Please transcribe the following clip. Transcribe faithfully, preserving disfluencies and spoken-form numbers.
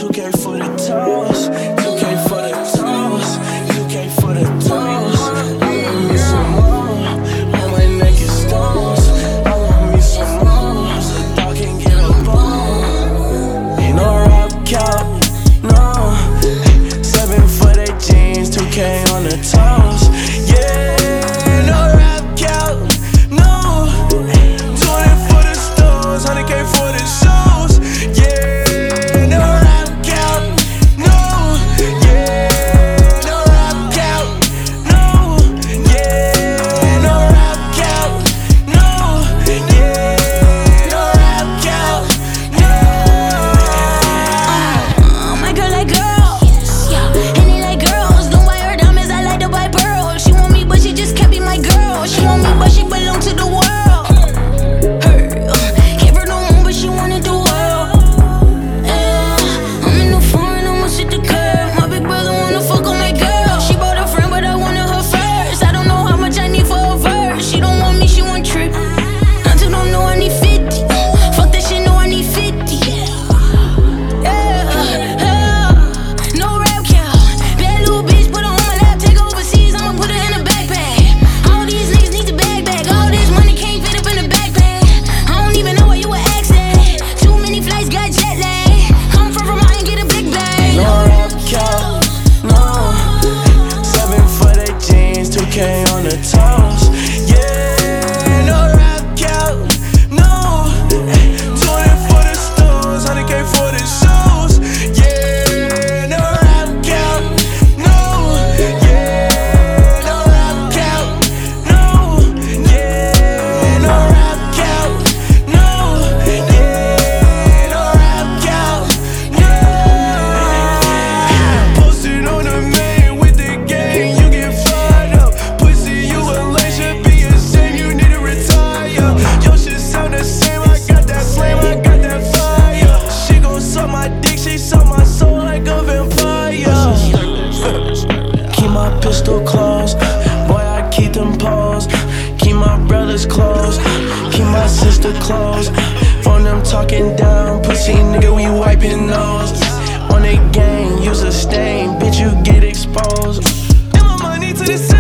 two K for the toes, two K for the toes, two K for the toes. I want me some more, on my neck is stones. I want me some more, so the dog can get a bone. Ain't no rap cap, no. Seven for the jeans, two K on the toes. Yeah, no rap cap, no. Twenty for the stones, one hundred K for the shows. Yeah, no rap cap, no. Yeah, no rap cap, no. Yeah, no rap cap, no. Yeah, no rap cap, no. Uh, my girl like girls, yeah, and they like girls. Don't buy her diamonds, I like to buy pearls. She want me, but she just can't be my girl. She want me, but she belong to the world. Her, uh, gave her no home, but she wanted the world. Yeah, I'm in the foreign, I'ma sit the curb. My big brother wanna fuck on my girl. She brought a friend, but I wanted her first. I don't know how much I need for a verse. She don't want me, she want trip. Not to don't know I need fifty. Fuck that shit, no I need fifty. Yeah, yeah, no rap cap. Bad little bitch, put her on my lap, take her overseas, I'ma put her in a backpack. All these niggas need to bag back. All this money can't fit up in a backpack. I don't even know where you were asking. Too many flights, got jet lag. Come from Vermont and get a big bag. No rap cap, no. Seven for the jeans, two K on the toes. Yeah, no rap cap, no. Twenty for the stones, one hundred K for the shows. Yeah, no rap cap, no. Yeah, no rap cap, no. Yeah, no rap cap, no. Yeah, no rap cap, no. Posted on the main with the gang, you get fired up. Pussy, you a lame, should be ashamed, you need to retire. Your shit sound the same, I got that flame, I got that fire. She gon' suck my dick, she suck my soul like a vampire. Keep my pistol close, boy, I keep them paws. Keep my brothers close, keep my sister close. Phone them talking down, pussy nigga, we wiping nose. On the gang, use a stain, bitch, you get exposed. And my money to the